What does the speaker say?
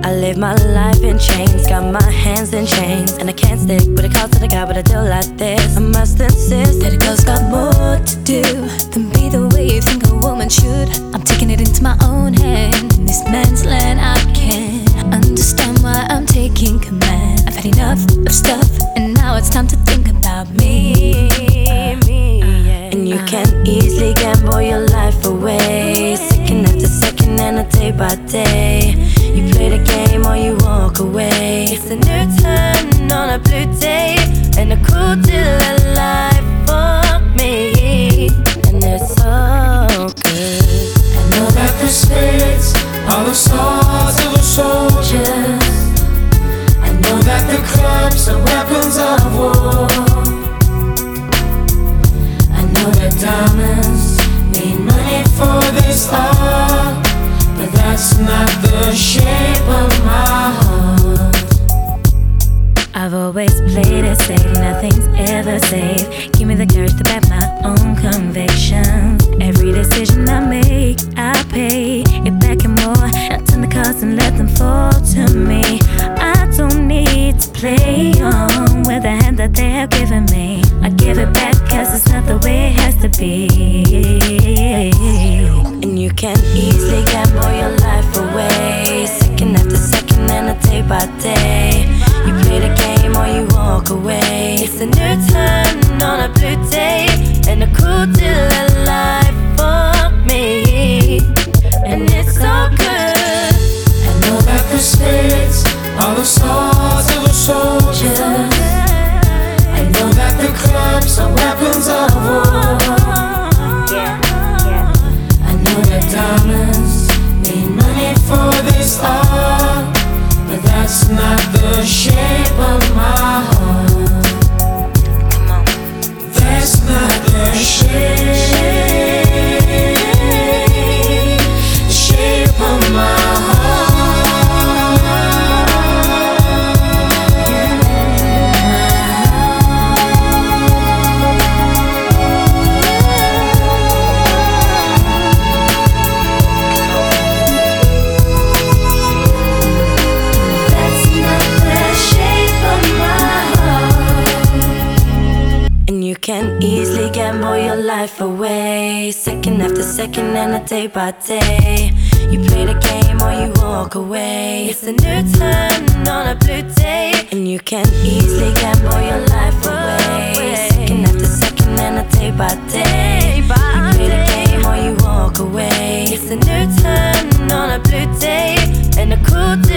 I live my life in chains, got my hands in chains, and I can't stick with a call to the guy, but I do like this. I must insist that a girl's got more to do than be the way you think a woman should. I'm taking it into my own hand. In this man's land, I can't understand why I'm taking command. I've had enough of stuff, and now it's time to think about me. And you can easily gamble your life away, second after second and a day by day. You play the game or you walk away. It's a new turn on a blue day and a cool deal of life for me, and it's so good. I know that the spirits are the swords of the soldiers. I know that the clubs are weapons of war. I know that diamonds need money for this art, but that's not the shape of my heart. I've always played it safe, nothing's ever safe. Give me the courage to back my own convictions. Every decision I make, I pay it back and more. I turn the cards and let them fall to me. I don't need to play on with the hand that they have given me. I give it back cause it's not the way it has to be. And you can easily gamble your life away, second after second and a day by day. You play the game or you walk away. It's a new turn on a blue day and a cool deal of life for me, and it's so good. I know that the spirits are the swords of the soldiers. I know that the clubs are weapons of war. I know that diamonds need money for this art, but that's not the shape of my heart. That's not the shape of my heart. You can easily gamble your life away, second after second and a day by day. You play the game or you walk away. It's a new turn on a blue day, and you can easily gamble your life away, second after second and a day by day. You play the game or you walk away. It's a new turn on a blue day and a cool day.